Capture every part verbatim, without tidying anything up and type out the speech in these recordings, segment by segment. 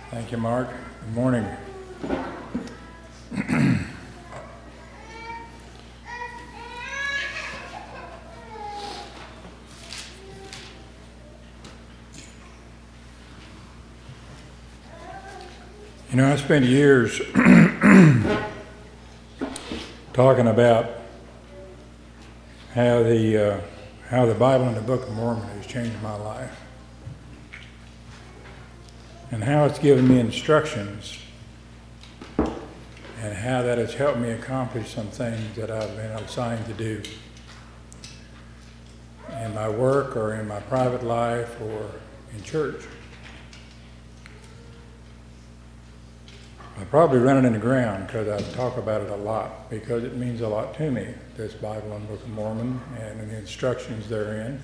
Thank you, Mark. Good morning. You know, I spent years talking about how the uh, how the Bible and the Book of Mormon has changed my life, and how it's given me instructions, and how that has helped me accomplish some things that I've been assigned to do in my work or in my private life or in church. I probably run it in the ground because I talk about it a lot, because it means a lot to me, this Bible and Book of Mormon and the instructions therein.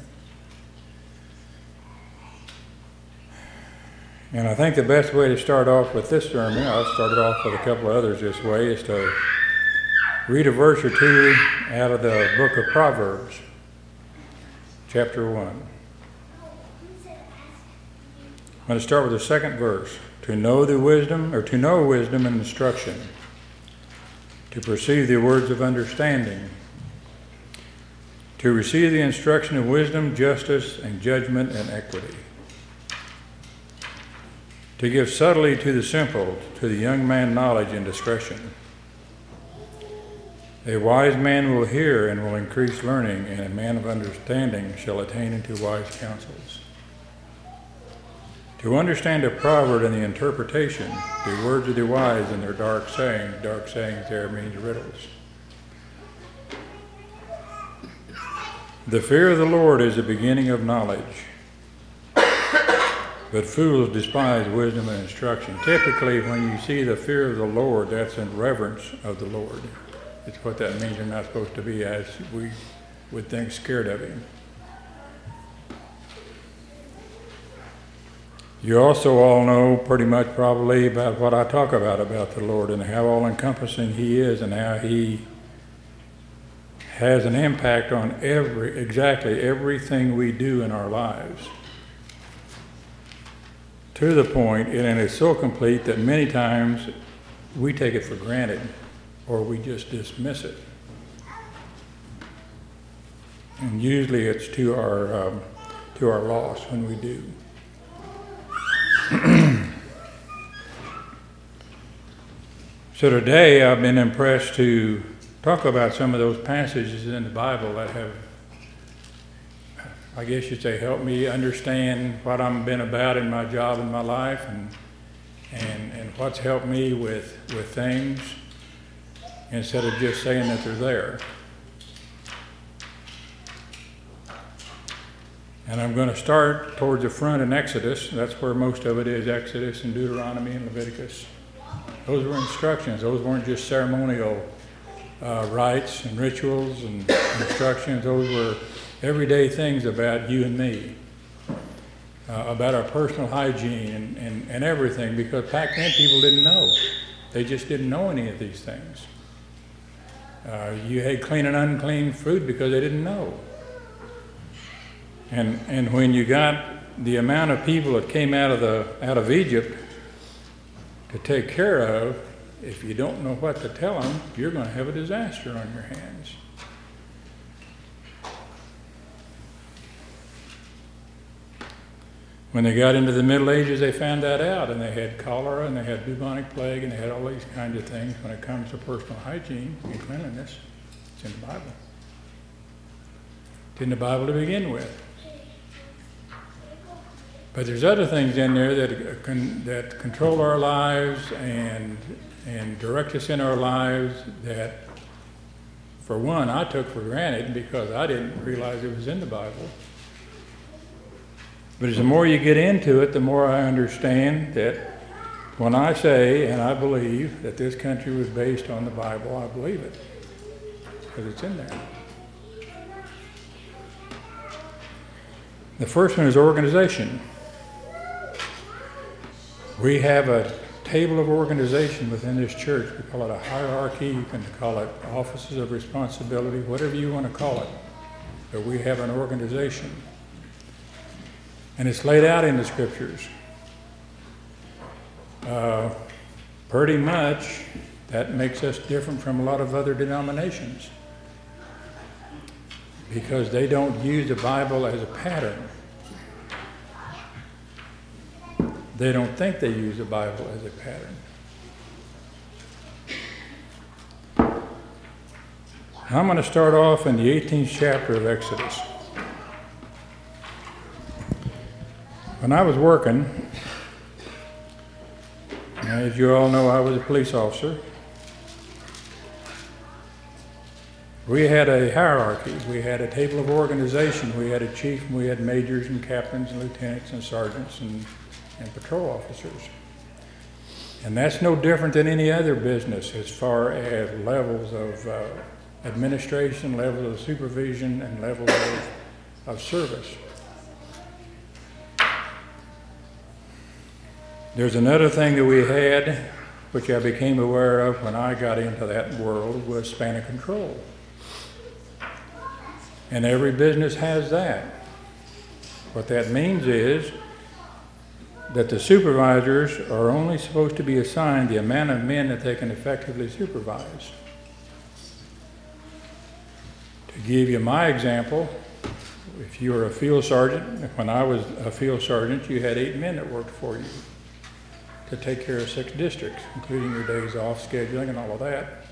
And I think the best way to start off with this sermon, I started off with a couple of others this way, is to read a verse or two out of the book of Proverbs, chapter one. I'm going to start with the second verse. To know the wisdom, or to know wisdom and instruction, to perceive the words of understanding, to receive the instruction of wisdom, justice, and judgment, and equity, to give subtlety to the simple, to the young man knowledge and discretion. A wise man will hear and will increase learning, and a man of understanding shall attain into wise counsels. To understand a proverb and the interpretation, the words of the wise and their dark sayings. Dark sayings there means riddles. The fear of the Lord is the beginning of knowledge, but fools despise wisdom and instruction. Typically, when you see the fear of the Lord, that's in reverence of the Lord. It's what that means. You're not supposed to be, as we would think, scared of him. You also all know pretty much probably about what I talk about about the Lord and how all-encompassing he is and how he has an impact on every, exactly everything we do in our lives. To the point, and it's so complete that many times we take it for granted or we just dismiss it. And usually it's to our, um, to our loss when we do. So today I've been impressed to talk about some of those passages in the Bible that have, I guess you'd say, helped me understand what I've been about in my job and my life, and and, and what's helped me with, with things, instead of just saying that they're there. And I'm going to start towards the front in Exodus. That's where most of it is, Exodus and Deuteronomy and Leviticus. Those were instructions. Those weren't just ceremonial uh, rites and rituals and instructions. Those were everyday things about you and me, uh, about our personal hygiene and, and, and everything, because back then people didn't know. They just didn't know any of these things. Uh, you had clean and unclean food because they didn't know. And and when you got the amount of people that came out of the out of Egypt to take care of, if you don't know what to tell them, you're going to have a disaster on your hands. When they got into the Middle Ages, they found that out, and they had cholera, and they had bubonic plague, and they had all these kinds of things when it comes to personal hygiene and cleanliness. It's in the Bible. It's in the Bible to begin with. But there's other things in there that con- that control our lives and and direct us in our lives that, for one, I took for granted because I didn't realize it was in the Bible. But as the more you get into it, the more I understand that when I say and I believe that this country was based on the Bible, I believe it because it's in there. The first one is organization. We have a table of organization within this church. We call it a hierarchy. You can call it offices of responsibility, whatever you want to call it. But we have an organization. And it's laid out in the scriptures. Uh, pretty much, that makes us different from a lot of other denominations, because they don't use the Bible as a pattern. They don't think they use the Bible as a pattern. I'm going to start off in the eighteenth chapter of Exodus. When I was working, as you all know, I was a police officer. We had a hierarchy. We had a table of organization. We had a chief, and we had majors and captains and lieutenants and sergeants and, and patrol officers. And that's no different than any other business as far as levels of uh, administration, levels of supervision, and levels of, of service. There's another thing that we had, which I became aware of when I got into that world, was span of control. And every business has that. What that means is that the supervisors are only supposed to be assigned the amount of men that they can effectively supervise. To give you my example, if you were a field sergeant, when I was a field sergeant, you had eight men that worked for you to take care of six districts, including your days off, scheduling, and all of that.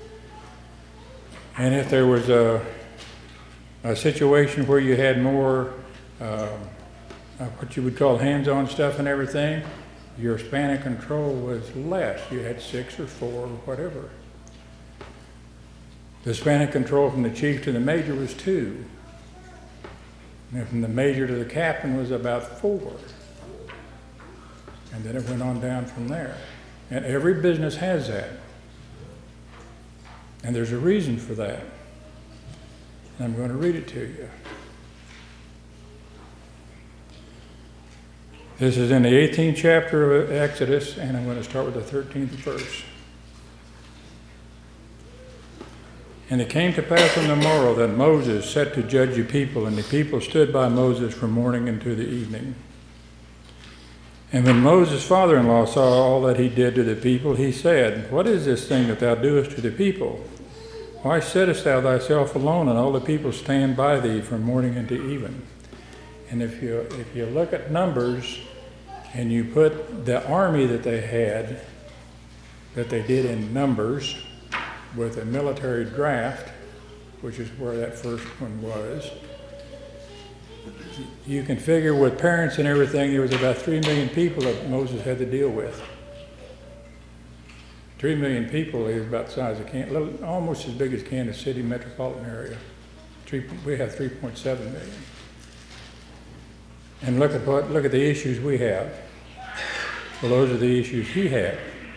And if there was a, a situation where you had more uh, what you would call hands-on stuff and everything, your span of control was less. You had six or four or whatever. The span of control from the chief to the major was two. And from the major to the captain was about four. And then it went on down from there. And every business has that. And there's a reason for that. And I'm going to read it to you. This is in the eighteenth chapter of Exodus, and I'm going to start with the thirteenth verse. And it came to pass on the morrow that Moses set to judge the people, and the people stood by Moses from morning unto the evening. And when Moses' father-in-law saw all that he did to the people, he said, What is this thing that thou doest to the people? Why sittest thou thyself alone, and all the people stand by thee from morning unto even? And if you if you look at Numbers, and you put the army that they had, that they did in Numbers, with a military draft, which is where that first one was, you can figure with parents and everything, there was about three million people that Moses had to deal with. Three million people is about the size of Kansas, almost as big as Kansas City metropolitan area. Three, we have three point seven million. And look at what look at the issues we have. Well, those are the issues he had.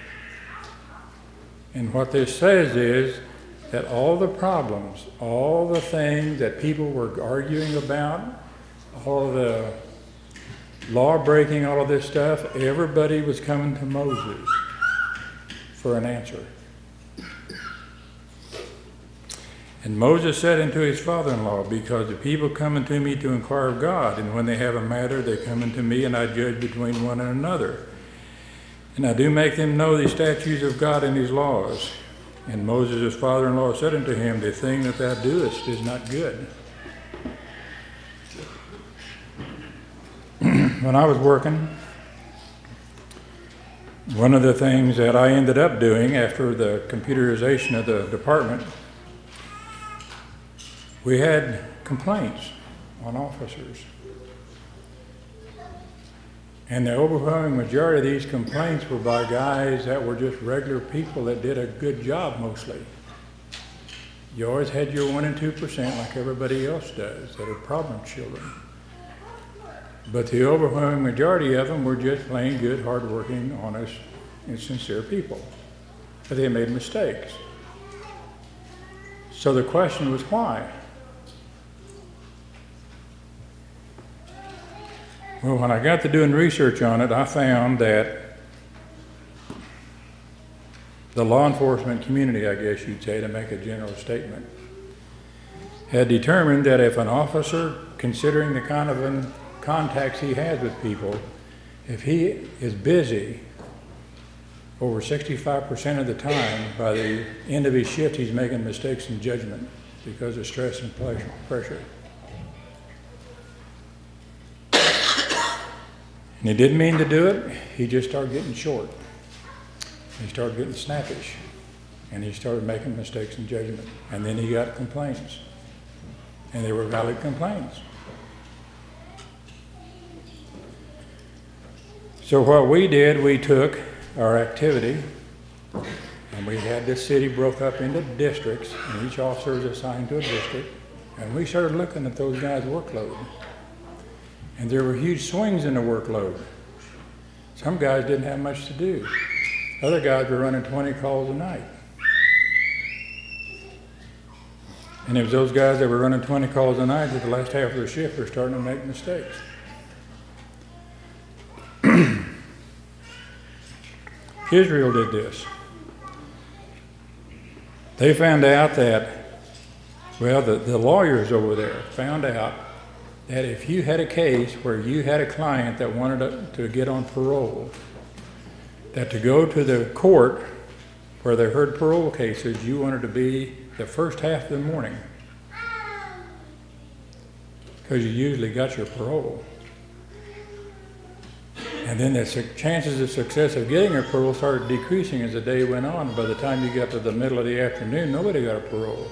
And what this says is that all the problems, all the things that people were arguing about, all the law breaking, all of this stuff, everybody was coming to Moses for an answer. And Moses said unto his father-in-law, Because the people come unto me to inquire of God, and when they have a matter, they come unto me, and I judge between one and another. And I do make them know the statutes of God and his laws. And Moses his father-in-law said unto him, The thing that thou doest is not good. When I was working, one of the things that I ended up doing after the computerization of the department, we had complaints on officers. And the overwhelming majority of these complaints were by guys that were just regular people that did a good job mostly. You always had your one and two percent like everybody else does that are problem children. But the overwhelming majority of them were just plain good, hardworking, honest, and sincere people. But they made mistakes. So the question was why? Well, when I got to doing research on it, I found that the law enforcement community, I guess you'd say, to make a general statement, had determined that if an officer, considering the kind of contacts he has with people, if he is busy over sixty-five percent of the time, by the end of his shift, he's making mistakes in judgment because of stress and pleasure, pressure. And he didn't mean to do it. He just started getting short. He started getting snappish. And he started making mistakes in judgment. And then he got complaints. And they were valid complaints. So what we did, we took our activity, and we had this city broke up into districts, and each officer is assigned to a district. And we started looking at those guys' workload. And there were huge swings in the workload. Some guys didn't have much to do. Other guys were running twenty calls a night. And it was those guys that were running twenty calls a night that the last half of their shift were starting to make mistakes. Israel did this. They found out that, well, the, the lawyers over there found out that if you had a case where you had a client that wanted to, to get on parole, that to go to the court where they heard parole cases, you wanted to be the first half of the morning, because you usually got your parole. And then the su- chances of success of getting a parole started decreasing as the day went on. By the time you got to the middle of the afternoon, nobody got a parole.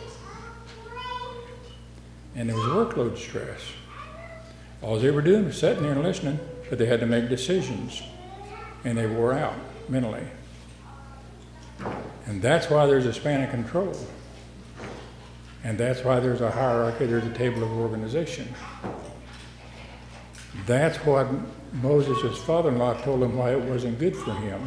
And there was workload stress. All they were doing was sitting there and listening, but they had to make decisions. And they wore out mentally. And that's why there's a span of control. And that's why there's a hierarchy, there's a table of organization. That's what Moses' father-in-law told him why it wasn't good for him.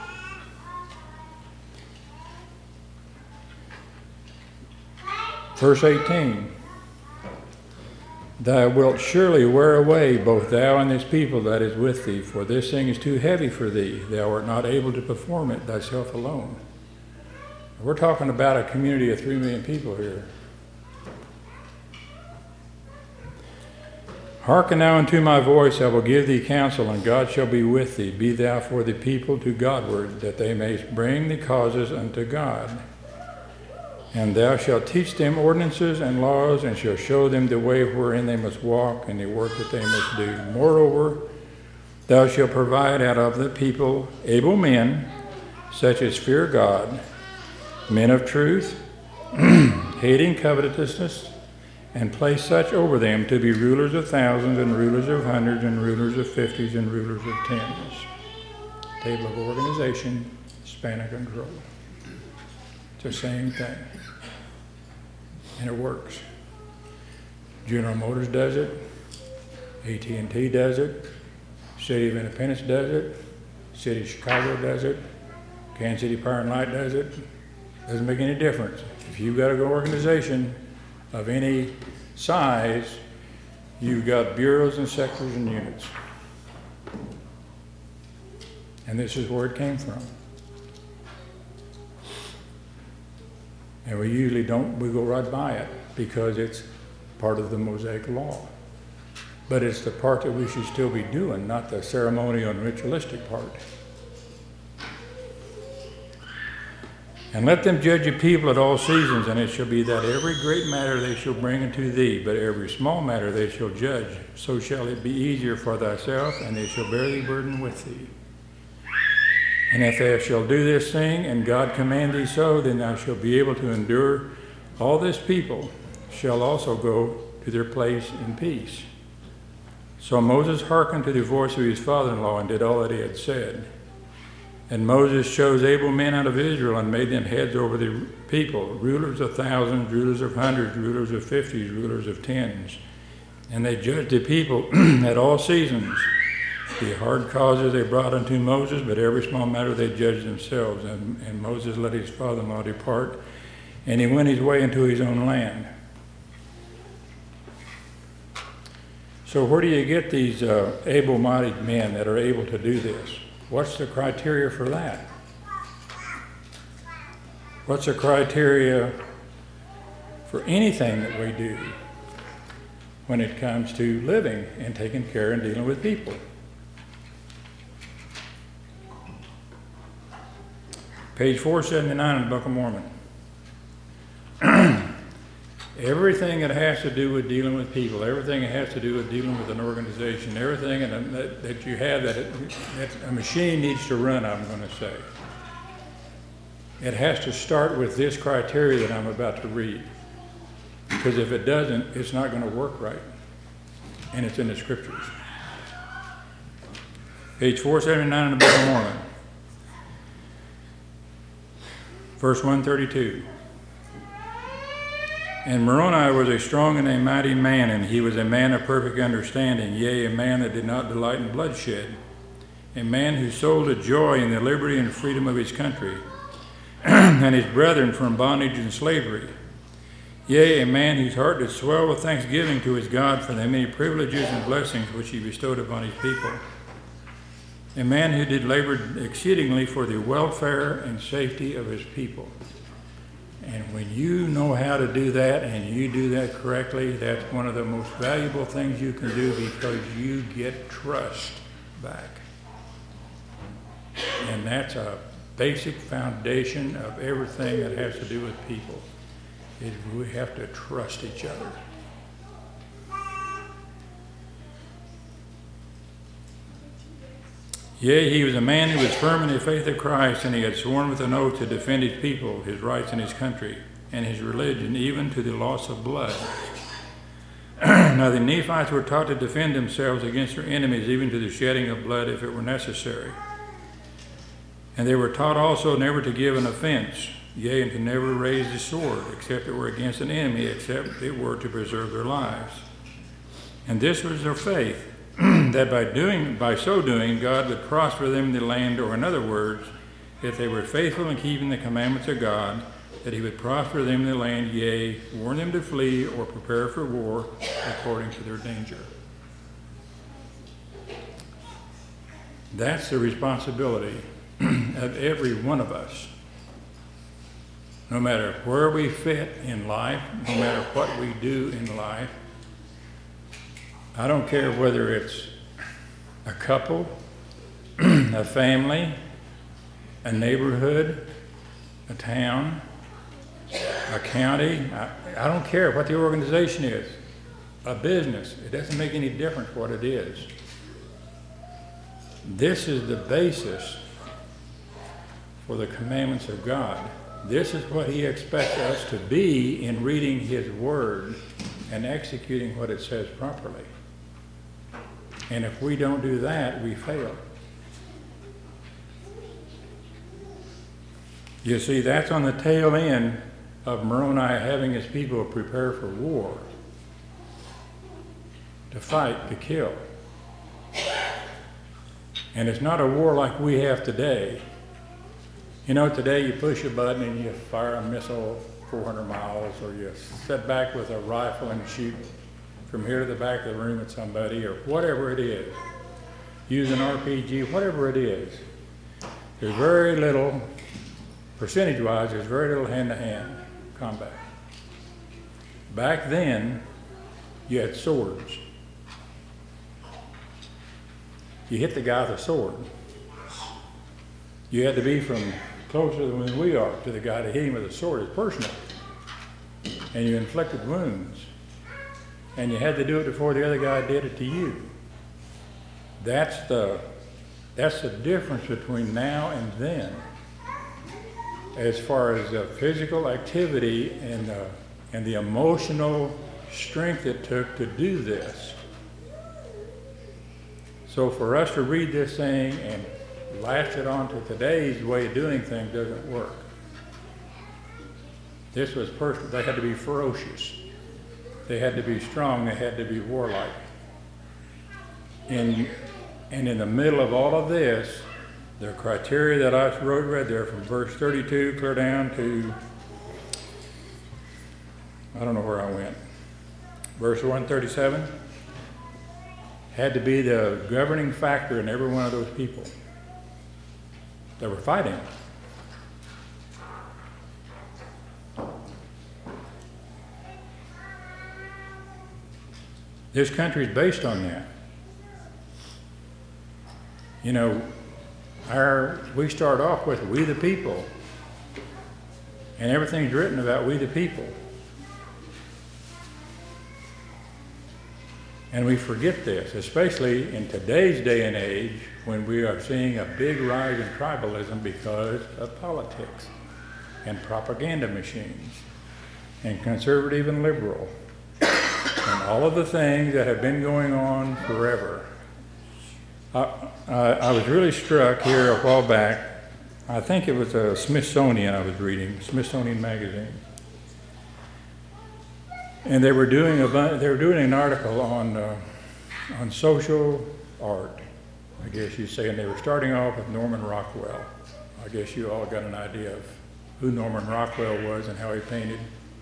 Verse eighteen. Thou wilt surely wear away both thou and this people that is with thee, for this thing is too heavy for thee. Thou art not able to perform it thyself alone. We're talking about a community of three million people here. Hearken now unto my voice, I will give thee counsel, and God shall be with thee. Be thou for the people to Godward, that they may bring the causes unto God. And thou shalt teach them ordinances and laws, and shalt show them the way wherein they must walk, and the work that they must do. Moreover, thou shalt provide out of the people able men, such as fear God, men of truth, hating covetousness, and place such over them to be rulers of thousands, and rulers of hundreds, and rulers of fifties, and rulers of tens. Table of organization, span of control. It's the same thing. And it works. General Motors does it. A T and T does it. City of Independence does it. City of Chicago does it. Kansas City Power and Light does it. Doesn't make any difference. If you've got an organization of any size, you've got bureaus and sectors and units. And this is where it came from. And we usually don't, we go right by it because it's part of the Mosaic law. But it's the part that we should still be doing, not the ceremonial and ritualistic part. And let them judge a people at all seasons, and it shall be that every great matter they shall bring unto thee, but every small matter they shall judge. So shall it be easier for thyself, and they shall bear the burden with thee. And if thou shalt do this thing, and God command thee so, then thou shalt be able to endure. All this people shall also go to their place in peace. So Moses hearkened to the voice of his father-in-law, and did all that he had said. And Moses chose able men out of Israel, and made them heads over the people, rulers of thousands, rulers of hundreds, rulers of fifties, rulers of tens. And they judged the people at all seasons. The hard causes they brought unto Moses, but every small matter they judged themselves. And, and Moses let his father-in-law depart, and he went his way into his own land. So where do you get these uh, able-bodied men that are able to do this? What's the criteria for that? What's the criteria for anything that we do when it comes to living and taking care and dealing with people? Page four seventy-nine in the Book of Mormon. Everything that has to do with dealing with people, everything that has to do with dealing with an organization, everything that, that you have that, it, that a machine needs to run, I'm going to say, it has to start with this criteria that I'm about to read. Because if it doesn't, it's not going to work right. And it's in the scriptures. Page four seventy-nine in the Book of Mormon. Verse one thirty-two. And Moroni was a strong and a mighty man, and he was a man of perfect understanding, yea, a man that did not delight in bloodshed, a man whose soul did joy in the liberty and freedom of his country, and his brethren from bondage and slavery. Yea, a man whose heart did swell with thanksgiving to his God for the many privileges and blessings which he bestowed upon his people. A man who did labor exceedingly for the welfare and safety of his people. And when you know how to do that and you do that correctly, that's one of the most valuable things you can do, because you get trust back. And that's a basic foundation of everything that has to do with people, is we have to trust each other. Yea, he was a man who was firm in the faith of Christ, and he had sworn with an oath to defend his people, his rights, and his country, and his religion, even to the loss of blood. Now the Nephites were taught to defend themselves against their enemies, even to the shedding of blood if it were necessary. And they were taught also never to give an offense, yea, and to never raise the sword, except it were against an enemy, except it were to preserve their lives. And this was their faith, that by doing, by so doing, God would prosper them in the land, or in other words, if they were faithful in keeping the commandments of God, that he would prosper them in the land, yea, warn them to flee or prepare for war according to their danger. That's the responsibility of every one of us. No matter where we fit in life, no matter what we do in life, I don't care whether it's a couple, a family, a neighborhood, a town, a county. I, I don't care what the organization is, a business. It doesn't make any difference what it is. This is the basis for the commandments of God. This is what he expects us to be in reading his word and executing what it says properly. And if we don't do that, we fail. You see, that's on the tail end of Moroni having his people prepare for war, to fight, to kill. And it's not a war like we have today. You know, today you push a button and you fire a missile four hundred miles, or you sit back with a rifle and shoot from here to the back of the room at somebody, or whatever it is. Use an R P G, whatever it is. There's very little, percentage-wise, there's very little hand-to-hand combat. Back then, you had swords. You hit the guy with a sword. You had to be from closer than we are to the guy to hit him with a sword. It's personal. And you inflicted wounds. And you had to do it before the other guy did it to you. That's the, that's the difference between now and then, as far as the physical activity and the, and the emotional strength it took to do this. So for us to read this thing and latch it on to today's way of doing things doesn't work. This was personal. They had to be ferocious. They had to be strong. They had to be warlike. And, and in the middle of all of this, the criteria that I wrote read there from verse thirty-two clear down to, I don't know where I went, verse one thirty-seven, had to be the governing factor in every one of those people that were fighting. This country is based on that. You know, our we start off with we the people, And everything's written about we the people. And we forget this, especially in today's day and age when we are seeing a big rise in tribalism because of politics and propaganda machines and conservative and liberal and all of the things that have been going on forever. I, I, I was really struck here a while back. I think it was a Smithsonian I was reading, Smithsonian Magazine. And they were doing a they were doing an article on uh, on social art, I guess you'd say, and they were starting off with Norman Rockwell. I guess you all got an idea of who Norman Rockwell was and how he painted.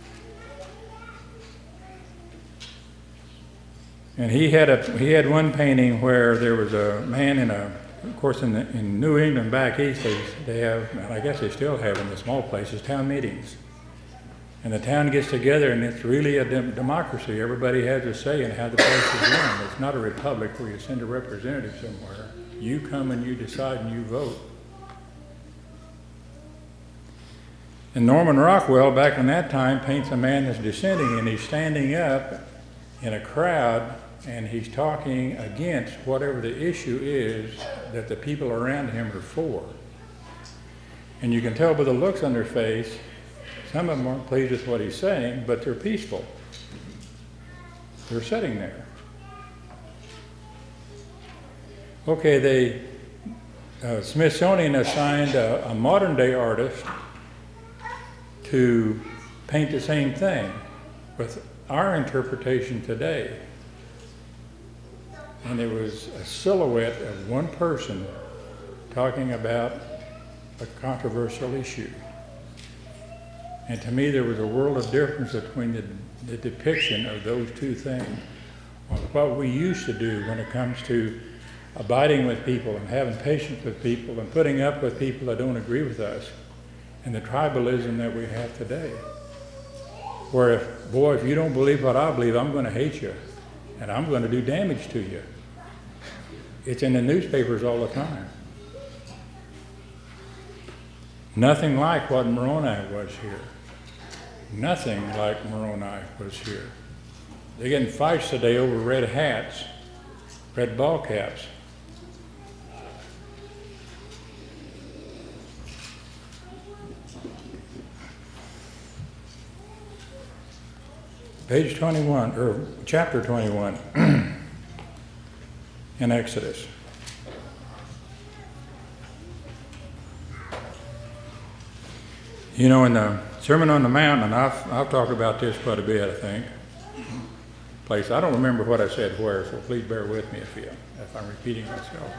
And he had a he had one painting where there was a man in a, of course, in the, in New England back east they they have, and I guess they still have in the small places, town meetings. And the town gets together, and it's really a dem- democracy. Everybody has a say in how the place is run. It's not a republic where you send a representative somewhere. You come and you decide and you vote. And Norman Rockwell, back in that time, paints a man that's descending, and he's standing up in a crowd, and he's talking against whatever the issue is that the people around him are for. And you can tell by the looks on their face, some of them aren't pleased with what he's saying, but they're peaceful. They're sitting there. Okay, they, uh, Smithsonian assigned a, a modern day artist to paint the same thing with our interpretation today. And it was a silhouette of one person talking about a controversial issue. And to me, there was a world of difference between the, the depiction of those two things. What we used to do when it comes to abiding with people and having patience with people and putting up with people that don't agree with us, and the tribalism that we have today. Where if, boy, if you don't believe what I believe, I'm going to hate you, and I'm going to do damage to you. It's in the newspapers all the time. Nothing like what Moroni was here. Nothing like Moroni was here. They're getting fights today over red hats, red ball caps. Page twenty-one, or chapter twenty-one in Exodus. You know, in the Sermon on the Mount, and I've, I've talked about this quite a bit, I think, place, I don't remember what I said where, so please bear with me if, you, if I'm repeating myself.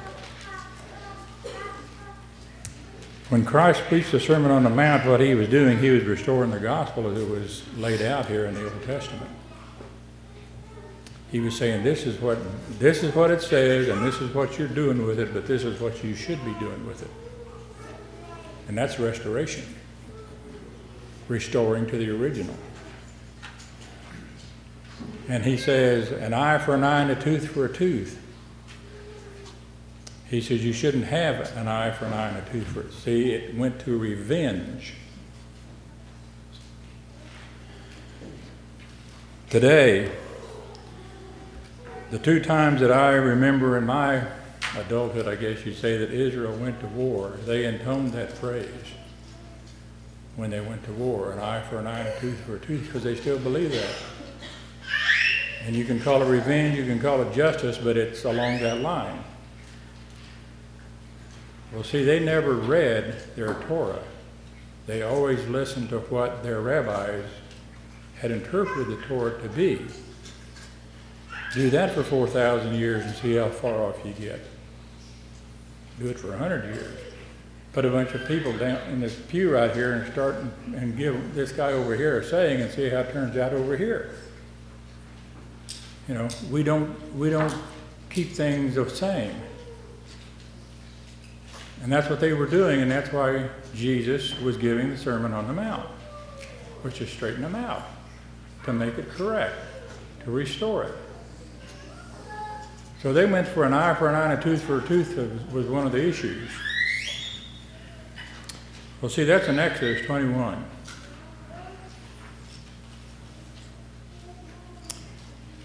When Christ preached the Sermon on the Mount, what he was doing, he was restoring the gospel as it was laid out here in the Old Testament. He was saying, this is what this is what it says, and this is what you're doing with it, but this is what you should be doing with it. And that's restoration. Restoring to the original. And he says, an eye for an eye and a tooth for a tooth. He says you shouldn't have an eye for an eye and a tooth for it. See, it went to revenge. Today, the two times that I remember in my adulthood, I guess you'd say, that Israel went to war, they intoned that phrase when they went to war, an eye for an eye and a tooth for a tooth, because they still believe that. And you can call it revenge, you can call it justice, but it's along that line. Well, see, they never read their Torah. They always listened to what their rabbis had interpreted the Torah to be. Do that for four thousand years and see how far off you get. Do it for one hundred years. Put a bunch of people down in this pew right here and start and, and give this guy over here a saying and see how it turns out over here. You know, we don't we don't keep things the same. And that's what they were doing, and that's why Jesus was giving the Sermon on the Mount, which is straighten them out, to make it correct, to restore it. So they went for an eye for an eye and a tooth for a tooth was one of the issues. Well, see, that's in Exodus twenty-one.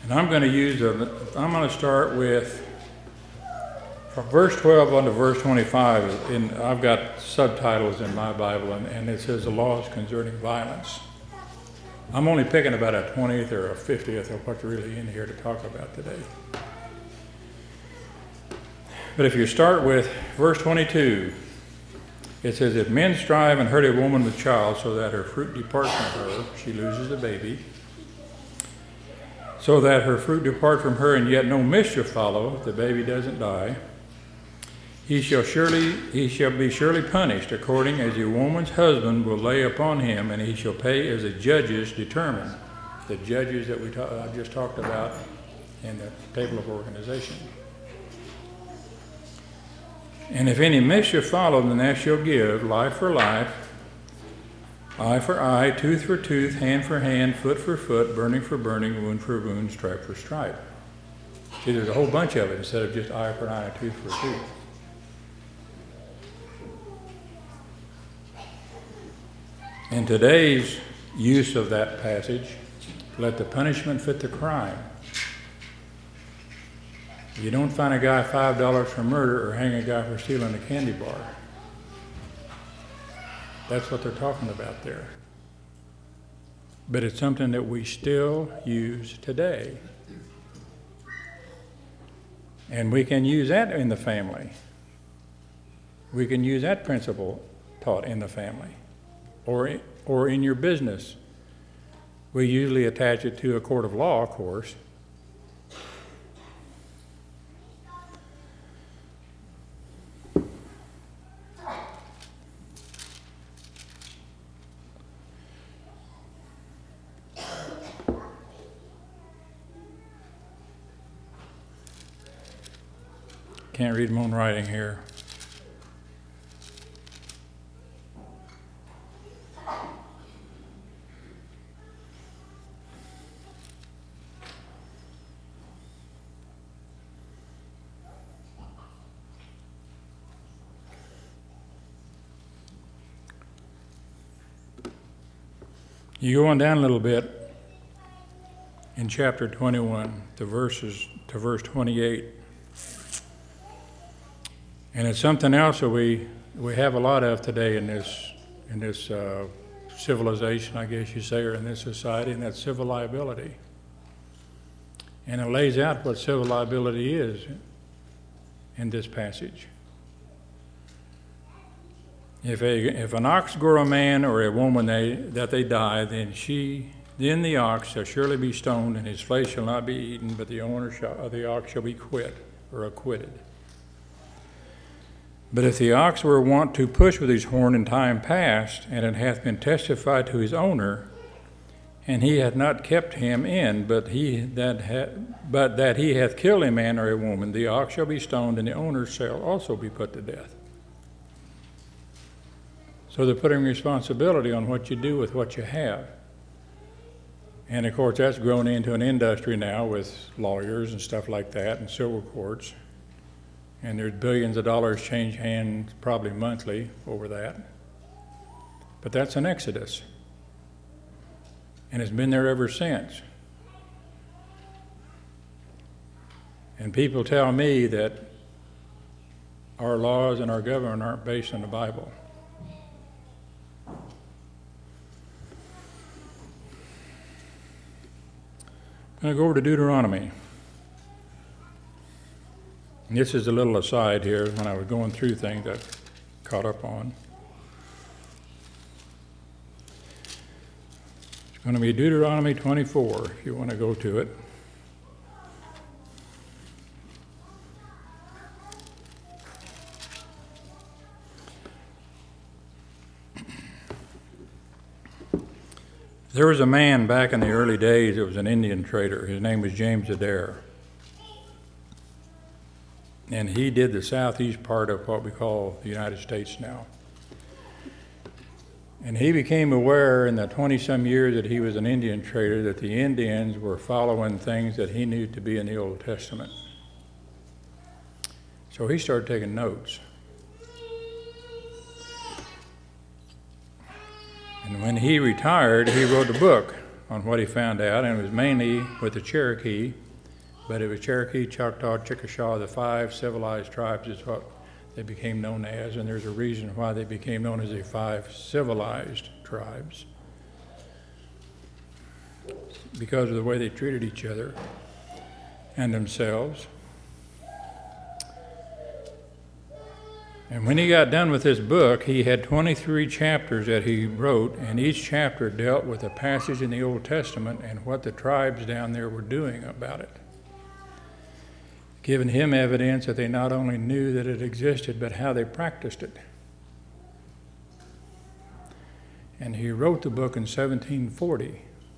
And I'm going to use, a, I'm going to start with from verse twelve on to verse twenty-five. In, I've got subtitles in my Bible, and, and it says the laws concerning violence. I'm only picking about a twentieth or a fiftieth of what's really in here to talk about today. But if you start with verse twenty-two, it says, if men strive and hurt a woman with child so that her fruit departs from her, she loses the baby, so that her fruit depart from her and yet no mischief follow, the baby doesn't die, he shall surely he shall be surely punished according as a woman's husband will lay upon him, and he shall pay as the judges determine. The judges that we ta- I just talked about in the table of organization. And if any mischief follow, then thou shalt give life for life, eye for eye, tooth for tooth, hand for hand, foot for foot, burning for burning, wound for wound, stripe for stripe. See, there's a whole bunch of it instead of just eye for eye, tooth for tooth. In today's use of that passage, let the punishment fit the crime. You don't fine a guy five dollars for murder or hang a guy for stealing a candy bar. That's what they're talking about there. But it's something that we still use today. And we can use that in the family. We can use that principle taught in the family or, or in your business. We usually attach it to a court of law, of course. Can't read my own writing here. You go on down a little bit in chapter twenty-one to verses to verse twenty-eight. And it's something else that we, we have a lot of today in this in this uh, civilization, I guess you say, or in this society, and that's civil liability. And it lays out what civil liability is in this passage. If a if an ox gore a man or a woman they, that they die, then she then the ox shall surely be stoned, and his flesh shall not be eaten, but the owner shall, of the ox shall be quit or acquitted. But if the ox were wont to push with his horn in time past, and it hath been testified to his owner, and he hath not kept him in, but he that ha- but that he hath killed a man or a woman, the ox shall be stoned, and the owner shall also be put to death. So they're putting responsibility on what you do with what you have. And of course, that's grown into an industry now with lawyers and stuff like that, and civil courts. And there's billions of dollars change hands probably monthly over that. But that's an exodus. And it's been there ever since. And people tell me that our laws and our government aren't based on the Bible. I'm going to go over to Deuteronomy. And this is a little aside here. When I was going through things, I caught up on. It's going to be Deuteronomy twenty-four, if you want to go to it. There was a man back in the early days that was an Indian trader. His name was James Adair. And he did the southeast part of what we call the United States now. And he became aware in the twenty-some years that he was an Indian trader that the Indians were following things that he knew to be in the Old Testament. So he started taking notes. And when he retired, he wrote a book on what he found out, and it was mainly with the Cherokee, but it was Cherokee, Choctaw, Chickasaw, the five civilized tribes is what they became known as, and there's a reason why they became known as the five civilized tribes. Because of the way they treated each other and themselves. And when he got done with this book, he had twenty-three chapters that he wrote, and each chapter dealt with a passage in the Old Testament and what the tribes down there were doing about it, giving him evidence that they not only knew that it existed, but how they practiced it. And he wrote the book in seventeen forty.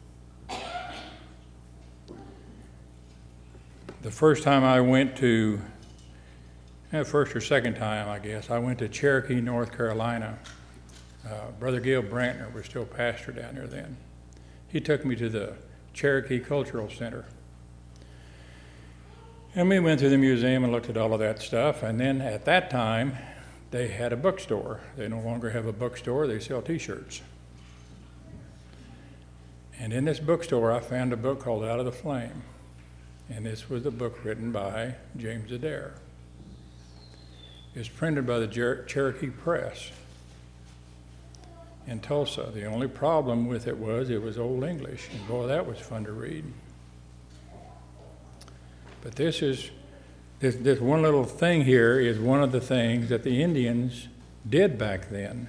The first time I went to, eh, first or second time, I guess, I went to Cherokee, North Carolina. Uh, Brother Gil Brantner was still pastor down there then. He took me to the Cherokee Cultural Center. And we went through the museum and looked at all of that stuff. And then at that time, they had a bookstore. They no longer have a bookstore, they sell t-shirts. And in this bookstore, I found a book called Out of the Flame. And this was the book written by James Adair. It's printed by the Jer- Cherokee Press in Tulsa. The only problem with it was it was Old English, and boy, that was fun to read. But this is, this, this one little thing here is one of the things that the Indians did back then.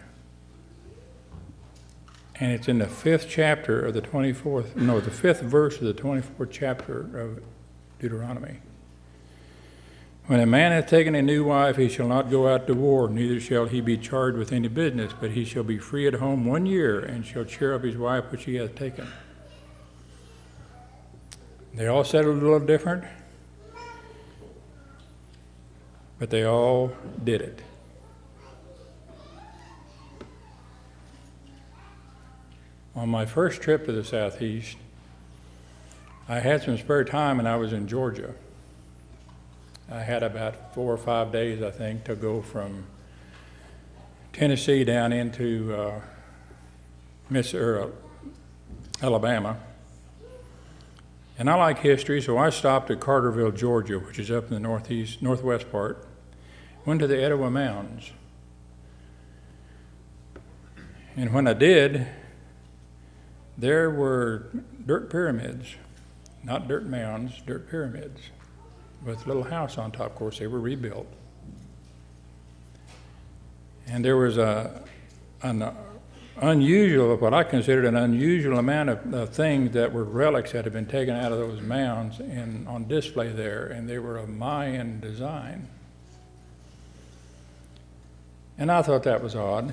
And it's in the fifth chapter of the twenty-fourth, no, the fifth verse of the twenty-fourth chapter of Deuteronomy. When a man hath taken a new wife, he shall not go out to war, neither shall he be charged with any business, but he shall be free at home one year, and shall cheer up his wife which he hath taken. They all said it a little different, but they all did it. On my first trip to the Southeast, I had some spare time and I was in Georgia. I had about four or five days, I think, to go from Tennessee down into uh, Miss, or, uh, Alabama. And I like history, so I stopped at Carterville, Georgia, which is up in the northeast, northwest part. Went to the Etowah Mounds. And when I did, there were dirt pyramids. Not dirt mounds, dirt pyramids, with a little house on top. Of course, they were rebuilt. And there was a, an unusual, what I considered an unusual amount of, of things that were relics that had been taken out of those mounds and on display there, and they were of Mayan design. And I thought that was odd.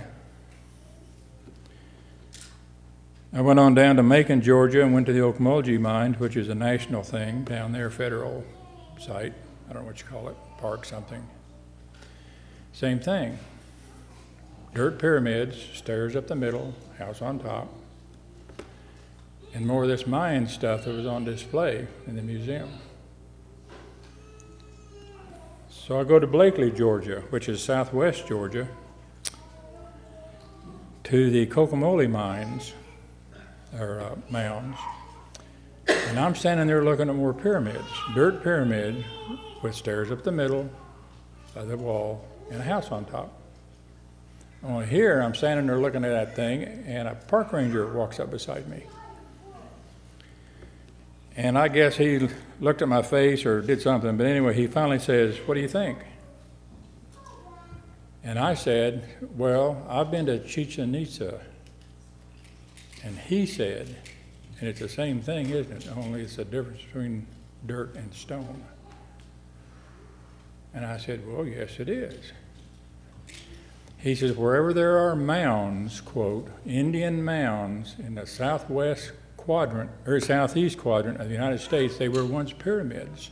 I went on down to Macon, Georgia, and went to the Ocmulgee Mines, which is a national thing down there, federal site. I don't know what you call it, park something. Same thing. Dirt pyramids, stairs up the middle, house on top, and more of this Mayan stuff that was on display in the museum. So I go to Blakely, Georgia, which is southwest Georgia, to the Cocomole Mines, or uh, mounds, and I'm standing there looking at more pyramids, dirt pyramids with stairs up the middle by the wall and a house on top. Only here I'm standing there looking at that thing, and a park ranger walks up beside me. And I guess he looked at my face or did something, but anyway, he finally says, "What do you think?" And I said, "Well, I've been to Chichen Itza." And he said, and it's the same thing, isn't it? Only it's the difference between dirt and stone. And I said, "Well, yes, it is." He says, "Wherever there are mounds," quote, "Indian mounds in the southwest quadrant, or southeast quadrant of the United States, they were once pyramids.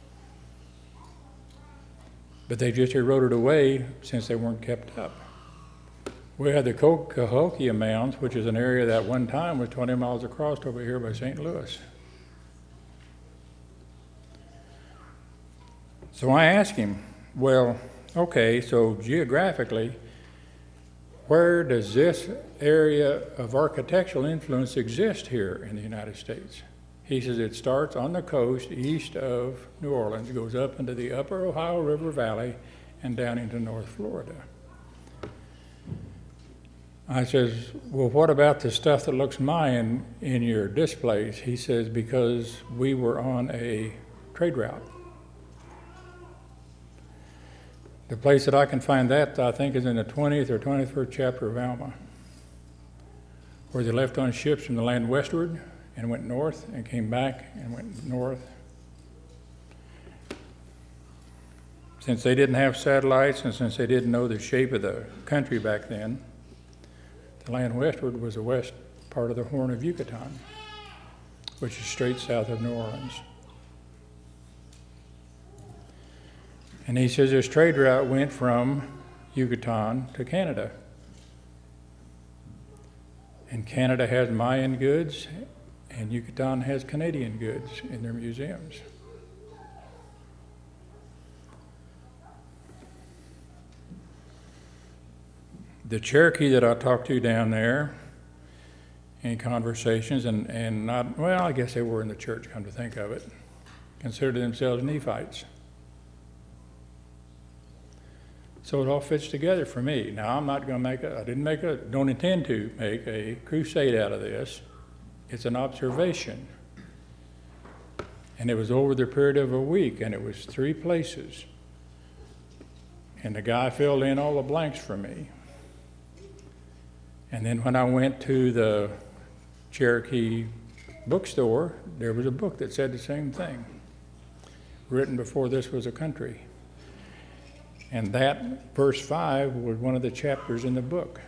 But they just eroded away since they weren't kept up." We had the Cahokia Mounds, which is an area that one time was twenty miles across over here by Saint Louis. So I asked him, "Well, okay, so geographically, where does this area of architectural influence exist here in the United States? He says it starts on the coast east of New Orleans, goes up into the upper Ohio River Valley and down into North Florida. I says, well, what about the stuff that looks Mayan in your displays? He says, because we were on a trade route. The place that I can find that, I think, is in the twentieth or twenty-first chapter of Alma, where they left on ships from the land westward and went north and came back and went north. Since they didn't have satellites and since they didn't know the shape of the country back then, the land westward was the west part of the Horn of Yucatan, which is straight south of New Orleans. And he says this trade route went from Yucatan to Canada. And Canada has Mayan goods, and Yucatan has Canadian goods in their museums. The Cherokee that I talked to down there in conversations, and, and not, well, I guess they were in the church, come to think of it, considered themselves Nephites. So it all fits together for me. Now, I'm not going to make a, I didn't make a, don't intend to make a crusade out of this. It's an observation. And it was over the period of a week, and it was three places. And the guy filled in all the blanks for me. And then when I went to the Cherokee bookstore, there was a book that said the same thing, written before this was a country. And that, verse five, was one of the chapters in the book.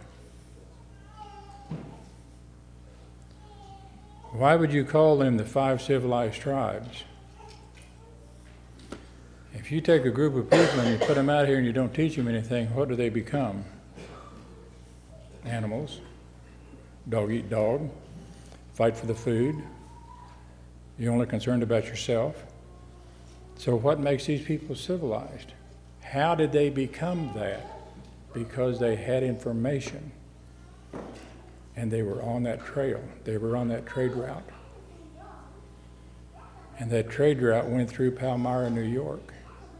Why would you call them the five civilized tribes? If you take a group of people and you put them out here and you don't teach them anything, what do they become? Animals. Dog eat dog. Fight for the food. You're only concerned about yourself. So what makes these people civilized? How did they become that? Because they had information. And they were on that trail. They were on that trade route. And that trade route went through Palmyra, New York,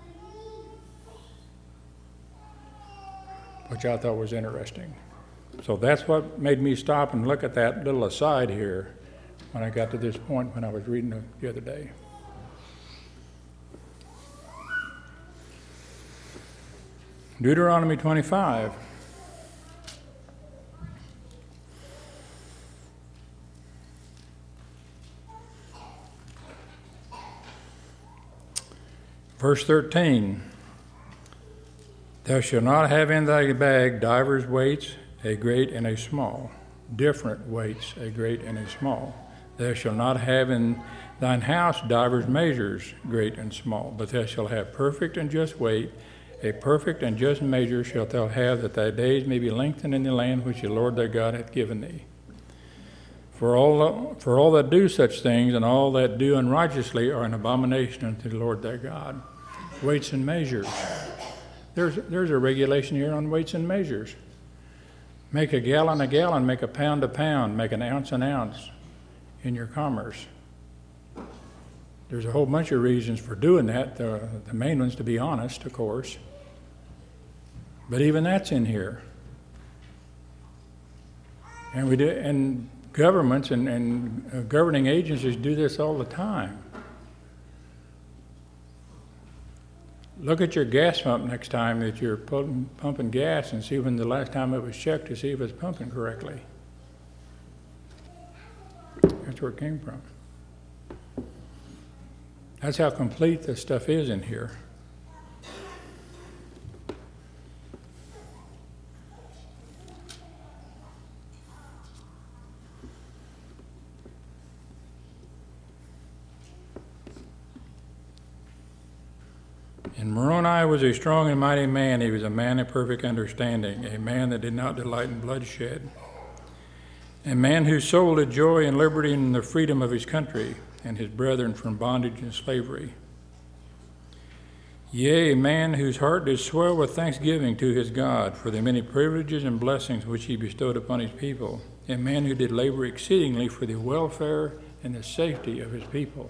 which I thought was interesting. So that's what made me stop and look at that little aside here when I got to this point when I was reading it the other day. Deuteronomy twenty-five. Verse thirteen. Thou shalt not have in thy bag divers weights, a great and a small, different weights, a great and a small. Thou shalt not have in thine house divers measures, great and small, but thou shalt have perfect and just weight. A perfect and just measure shalt thou have, that thy days may be lengthened in the land which the Lord thy God hath given thee. For all, for all that do such things, and all that do unrighteously, are an abomination unto the Lord thy God. Weights and measures. There's, there's a regulation here on weights and measures. Make a gallon a gallon, make a pound a pound, make an ounce an ounce in your commerce. There's a whole bunch of reasons for doing that. The, the main one's to be honest, of course. But even that's in here. And we do, and governments and, and uh, governing agencies do this all the time. Look at your gas pump next time that you're pumping, pumping gas and see when the last time it was checked to see if it's pumping correctly. That's where it came from. That's how complete this stuff is in here. And Moroni was a strong and mighty man. He was a man of perfect understanding, a man that did not delight in bloodshed, a man whose soul had joy and liberty in the freedom of his country and his brethren from bondage and slavery. Yea, a man whose heart did swell with thanksgiving to his God for the many privileges and blessings which he bestowed upon his people. A man who did labor exceedingly for the welfare and the safety of his people.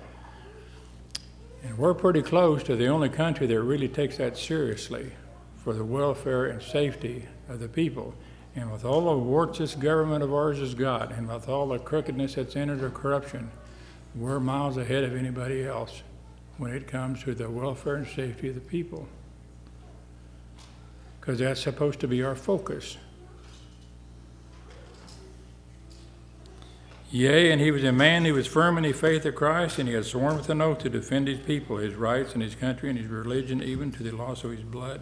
And we're pretty close to the only country that really takes that seriously, for the welfare and safety of the people. And with all the warts this government of ours has got, and with all the crookedness that's entered or corruption, we're miles ahead of anybody else when it comes to the welfare and safety of the people. Because that's supposed to be our focus. Yea, and he was a man who was firm in the faith of Christ, and he had sworn with an oath to defend his people, his rights, and his country, and his religion, even to the loss of his blood.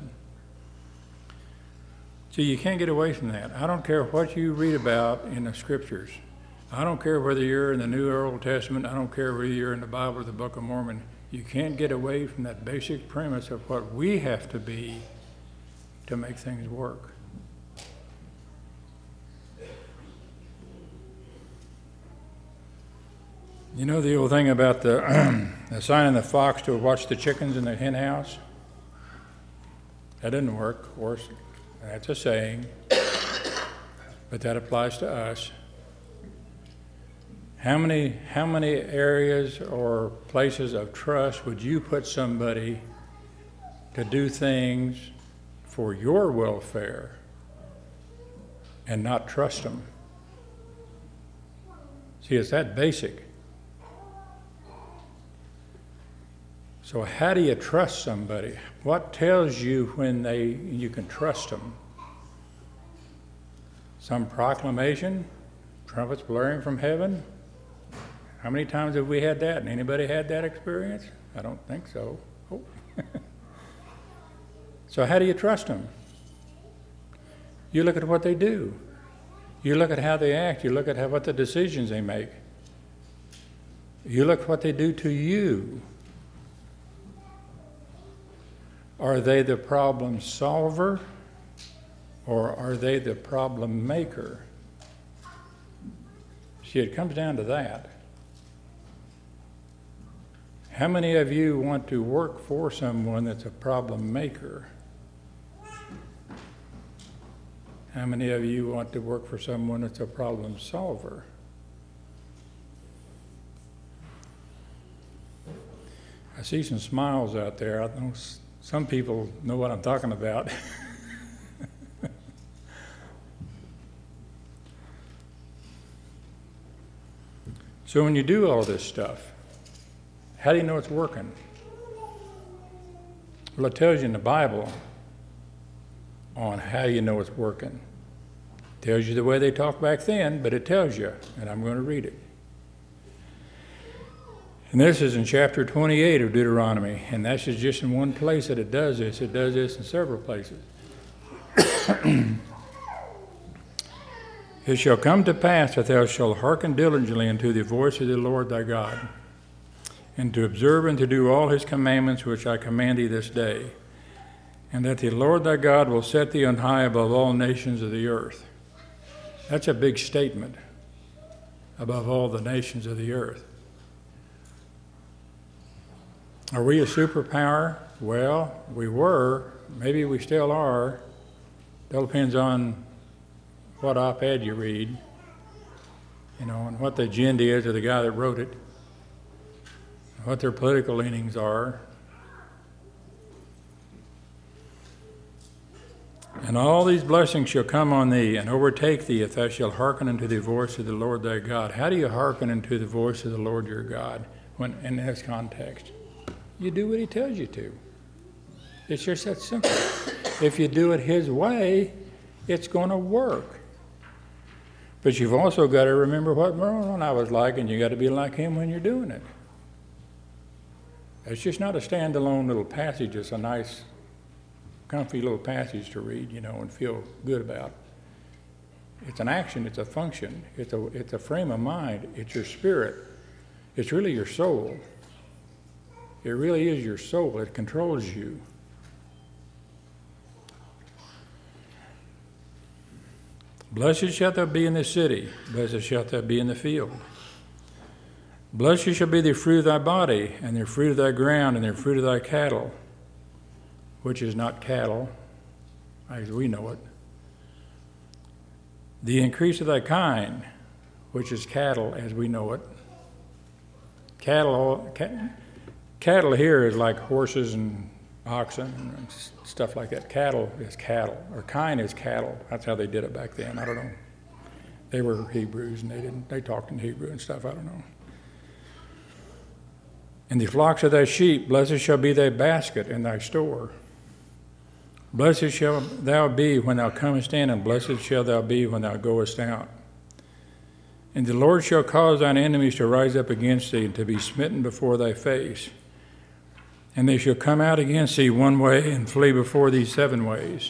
See, you can't get away from that. I don't care what you read about in the Scriptures. I don't care whether you're in the New or Old Testament. I don't care whether you're in the Bible or the Book of Mormon. You can't get away from that basic premise of what we have to be to make things work. You know the old thing about the assigning the fox to watch the chickens in the hen house? That didn't work, of course. That's a saying, but that applies to us. How many, how many areas or places of trust would you put somebody to do things for your welfare and not trust them? See, it's that basic. So how do you trust somebody? What tells you when they you can trust them? Some proclamation? Trumpets blaring from heaven? How many times have we had that? And anybody had that experience? I don't think so. Oh. So how do you trust them? You look at what they do. You look at how they act. You look at how, what the decisions they make. You look at what they do to you. Are they the problem solver, or are they the problem maker? See, it comes down to that. How many of you want to work for someone that's a problem maker? How many of you want to work for someone that's a problem solver? I see some smiles out there. I know some people know what I'm talking about. So when you do all this stuff, how do you know it's working? Well, it tells you in the Bible on how you know it's working. It tells you the way they talked back then, but it tells you, and I'm going to read it. And this is in chapter twenty-eight of Deuteronomy, and that's just in one place that it does this. It does this in several places. It shall come to pass that thou shalt hearken diligently unto the voice of the Lord thy God, and to observe and to do all his commandments which I command thee this day, and that the Lord thy God will set thee on high above all nations of the earth. That's a big statement, above all the nations of the earth. Are we a superpower? Well, we were. Maybe we still are. It all depends on what op-ed you read, you know, and what the agenda is of the guy that wrote it, what their political leanings are. And all these blessings shall come on thee and overtake thee if thou shalt hearken unto the voice of the Lord thy God. How do you hearken unto the voice of the Lord your God when in this context? You do what he tells you to. It's just that simple. If you do it his way, it's going to work. But you've also got to remember what Moroni was like, and you got to be like him when you're doing it. It's just not a standalone little passage. It's a nice, comfy little passage to read, you know, and feel good about. It's an action. It's a function. It's a, it's a frame of mind. It's your spirit. It's really your soul. It really is your soul. It controls you. Blessed shalt thou be in the city, blessed shalt thou be in the field. Blessed shall be the fruit of thy body, and the fruit of thy ground, and the fruit of thy cattle, which is not cattle, as we know it. The increase of thy kind, which is cattle as we know it. Cattle, cattle here is like horses and oxen and stuff like that. Cattle is cattle, or kind is cattle. That's how they did it back then. I don't know. They were Hebrews and they didn't. They talked in Hebrew and stuff. I don't know. And the flocks of thy sheep, blessed shall be thy basket and thy store. Blessed shall thou be when thou comest in, and blessed shall thou be when thou goest out. And the Lord shall cause thine enemies to rise up against thee, and to be smitten before thy face. And they shall come out against thee one way, and flee before thee seven ways.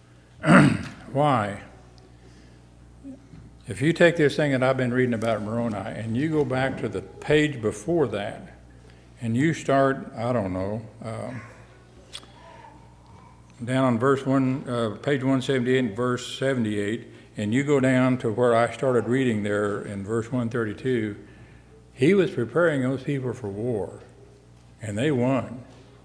Why? If you take this thing that I've been reading about Moroni, and you go back to the page before that, and you start, I don't know, um, down on verse one, uh, page one seventy-eight and verse seventy-eight, and you go down to where I started reading there in verse one thirty-two, he was preparing those people for war, and they won.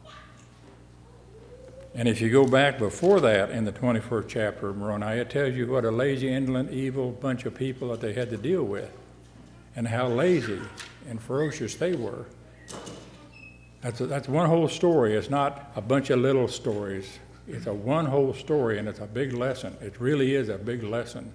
And if you go back before that in the twenty-first chapter of Moroni, it tells you what a lazy, indolent, evil bunch of people that they had to deal with, and how lazy and ferocious they were. That's, a, that's one whole story. It's not a bunch of little stories. It's a one whole story, and it's a big lesson. It really is a big lesson.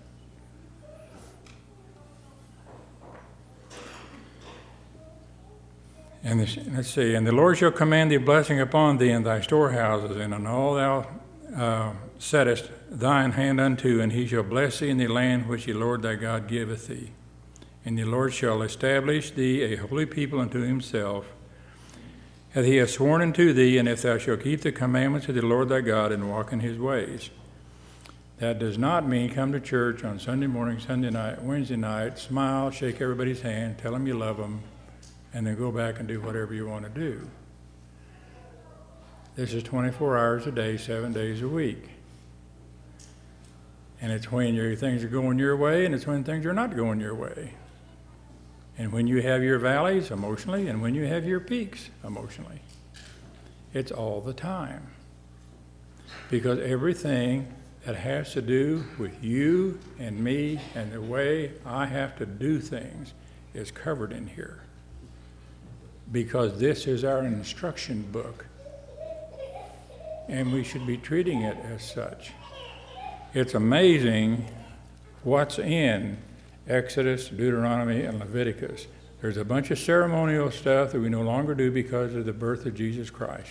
And this, let's see, and the Lord shall command thee blessing upon thee in thy storehouses, and on all thou uh, settest thine hand unto, and he shall bless thee in the land which the Lord thy God giveth thee. And the Lord shall establish thee a holy people unto himself, as he hath sworn unto thee, and if thou shalt keep the commandments of the Lord thy God and walk in his ways. That does not mean come to church on Sunday morning, Sunday night, Wednesday night, smile, shake everybody's hand, tell them you love them, and then go back and do whatever you want to do. This is twenty-four hours a day, seven days a week. And it's when your things are going your way, and it's when things are not going your way. And when you have your valleys emotionally, and when you have your peaks emotionally. It's all the time. Because everything that has to do with you and me and the way I have to do things is covered in here. Because this is our instruction book. And we should be treating it as such. It's amazing what's in Exodus, Deuteronomy, and Leviticus. There's a bunch of ceremonial stuff that we no longer do because of the birth of Jesus Christ.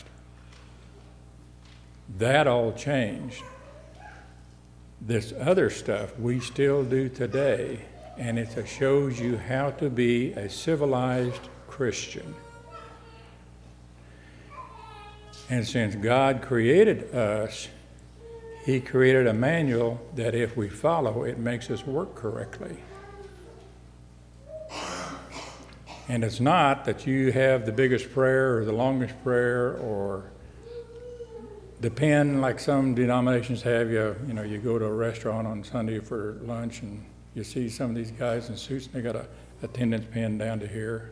That all changed. This other stuff we still do today, and it shows you how to be a civilized Christian. And since God created us, he created a manual that if we follow, it makes us work correctly. And it's not that you have the biggest prayer or the longest prayer or depend like some denominations have. You, you know, you go to a restaurant on Sunday for lunch and you see some of these guys in suits and they got a attendance pin down to here.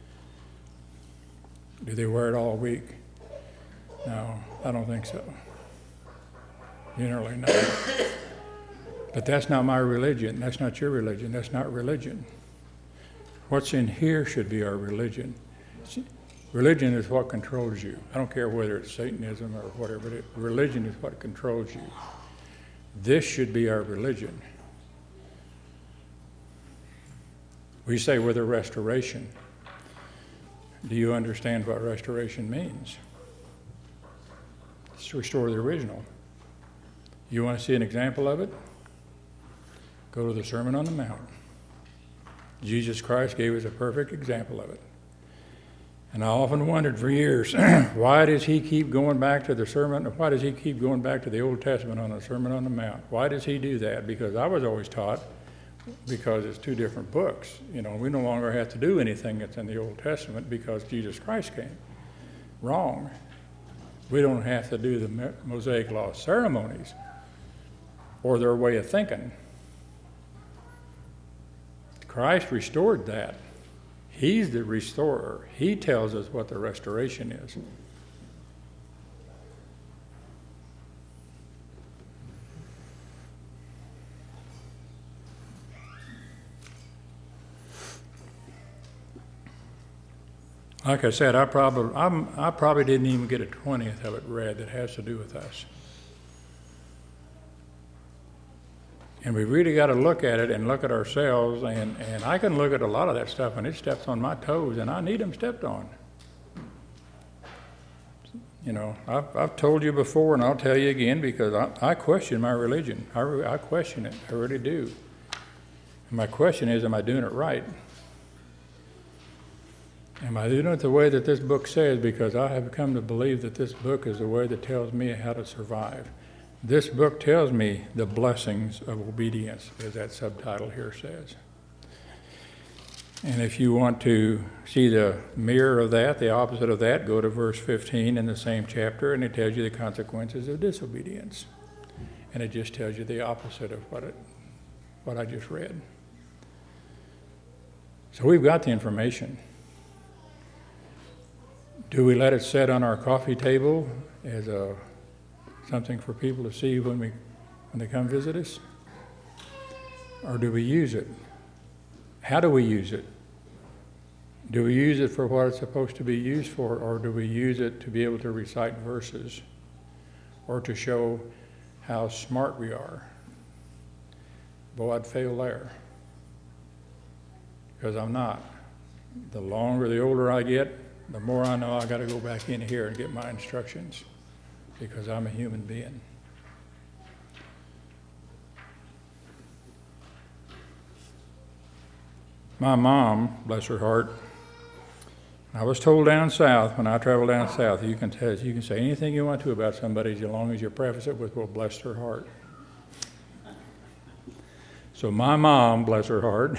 Do they wear it all week? No, I don't think so. Generally not. But that's not my religion. That's not your religion. That's not religion. What's in here should be our religion. Religion is what controls you. I don't care whether it's Satanism or whatever it is. Religion is what controls you. This should be our religion. We say we're the restoration. Do you understand what restoration means? It's to restore the original. You want to see an example of it? Go to the Sermon on the Mount. Jesus Christ gave us a perfect example of it. And I often wondered for years, why does he keep going back to the sermon? Why does he keep going back to the Old Testament on the Sermon on the Mount? Why does he do that? Because I was always taught, because it's two different books. You know, we no longer have to do anything that's in the Old Testament because Jesus Christ came. Wrong. We don't have to do the Mosaic Law ceremonies or their way of thinking. Christ restored that. He's the restorer. He tells us what the restoration is. Like I said, I probably, I'm, I probably didn't even get a twentieth of it read that has to do with us. And we really got to look at it and look at ourselves, and, and I can look at a lot of that stuff and it steps on my toes, and I need them stepped on. You know, I've, I've told you before, and I'll tell you again, because I, I question my religion. I, re, I question it. I really do. And my question is, am I doing it right? Am I doing it the way that this book says? Because I have come to believe that this book is the way that tells me how to survive. This book tells me the blessings of obedience, as that subtitle here says. And if you want to see the mirror of that, the opposite of that, go to verse fifteen in the same chapter, and it tells you the consequences of disobedience. And it just tells you the opposite of what it, what I just read. So we've got the information. Do we let it sit on our coffee table as a something for people to see when we when they come visit us? Or do we use it? How do we use it? Do we use it for what it's supposed to be used for, or do we use it to be able to recite verses or to show how smart we are? Boy, I'd fail there, because I'm not. The longer, the older I get, the more I know I got to go back in here and get my instructions, because I'm a human being. My mom, bless her heart, I was told down south, when I travel down south, you can tell, you can say anything you want to about somebody as long as you preface it with, well, bless her heart. So my mom, bless her heart,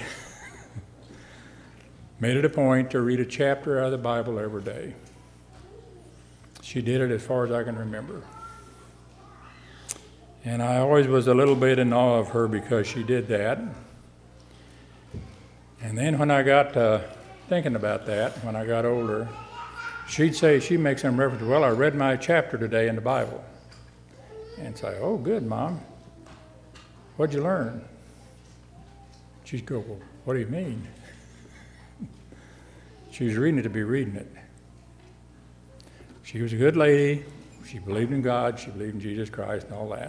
made it a point to read a chapter out of the Bible every day. She did it as far as I can remember. And I always was a little bit in awe of her because she did that. And then when I got uh, thinking about that, when I got older, she'd say, she'd make some reference, well, I read my chapter today in the Bible. And say, oh, good, Mom. What'd you learn? She'd go, well, what do you mean? She was reading it to be reading it. She was a good lady. She believed in God. She believed in Jesus Christ and all that.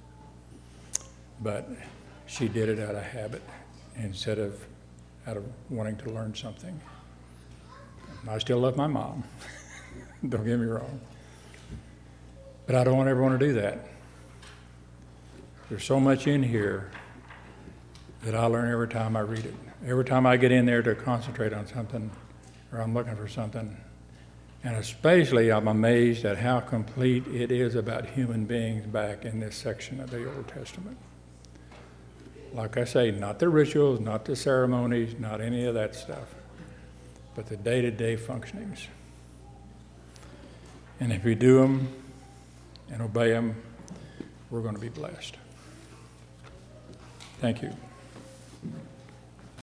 But she did it out of habit instead of out of wanting to learn something. I still love my mom. Don't get me wrong. But I don't want everyone to do that. There's so much in here that I learn every time I read it. Every time I get in there to concentrate on something, or I'm looking for something. And especially I'm amazed at how complete it is about human beings back in this section of the Old Testament. Like I say, not the rituals, not the ceremonies, not any of that stuff, but the day-to-day functionings. And if we do them and obey them, we're going to be blessed. Thank you.